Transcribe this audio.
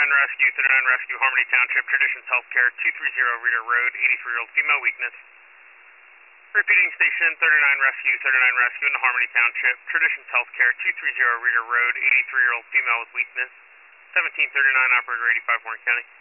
Rescue, 39 Rescue, Harmony Township, Traditions Healthcare, 230 Reader Road, 83-year-old female weakness. Repeating station, 39 Rescue, 39 Rescue in Harmony Township, Traditions Healthcare, 230 Reader Road, 83-year-old female with weakness. 1739, operator 85, Warren County.